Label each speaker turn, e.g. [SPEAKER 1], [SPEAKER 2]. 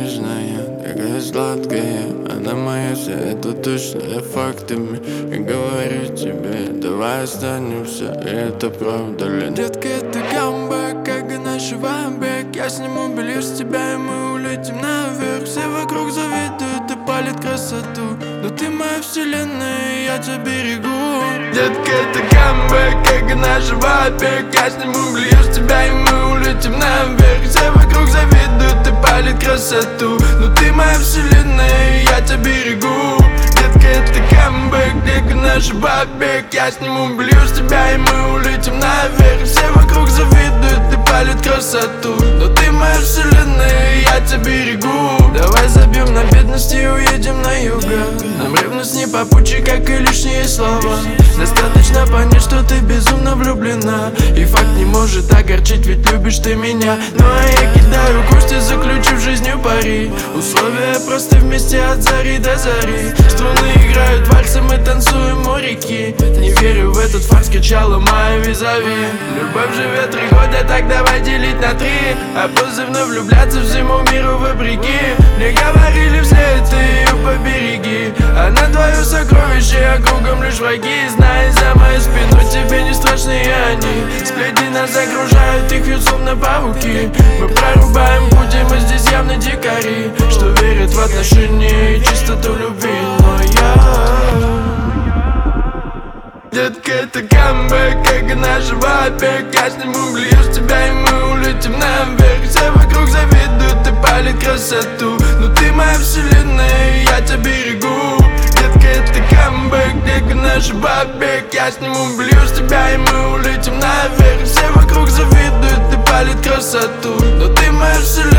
[SPEAKER 1] нежная, такая сладкая. Она моя вся, это точно, я фактами. И говорю тебе, давай останемся, и это правда ли? Детка, это камбэк, как и наш вамбек. Я сниму белье с тебя, и мы улетим наверх. Все вокруг завидуют и палят красоту, но ты моя вселенная, и я тебя берегу. Детка, это камбэк, как и наш вамбек. Я сниму белье с тебя, и мы улетим наверх. Все вокруг завидуют и палят красоту, но ты моя вселенная, и я тебя берегу. Детка, это камбэк, как и наш вамбек. Я сниму белье с тебя, и мы улетим наверх. Все вокруг завидуют и палят красоту, но ты моя вселенная, и я тебя берегу. Давай забьем на бедность и уедем на юго. Нам ревность не попутчик, как и лишние слова. Достаточно понять, что ты безумно влюблена, и факт не может огорчить, ведь любишь ты меня. Ну а я кидаю кости, заключив жизнью пари. Условия просты, вместе от зари до зари. Струны играют вальсы, мы танцуем у реки. Не верю в этот фарс, кричала моя визави. Любовь живет 3 года, так давай делить на 3. А после вновь влюбляться всему миру вопреки. Мне говорили все, ты ее побереги. Она твое сокровище, а кругом лишь враги. Знай, за мою спину тебе не страшны они. Сплетни нас загружают, их вьют словно пауки. Мы прорубаем пути, мы здесь явно дикари, что верят в отношения и чистоту любви. Но я... Детка, это камбэк, как и наш вамбек. Я сниму белье с тебя, и мы улетим наверх. Все вокруг завидуют и палят красоту, но ты моя вселенная, и я тебя берегу. Детка, это камбэк, как и наш вамбек. Я сниму белье с тебя, и мы улетим наверх. Все вокруг завидуют и палят красоту, но ты моя вселенная.